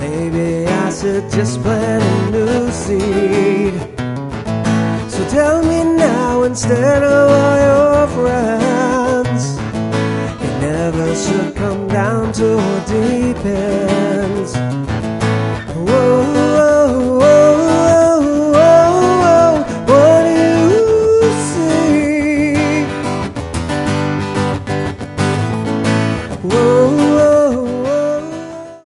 maybe I should just plant a new seed. So tell me now, instead of all your friends, it never should come down to a deep end.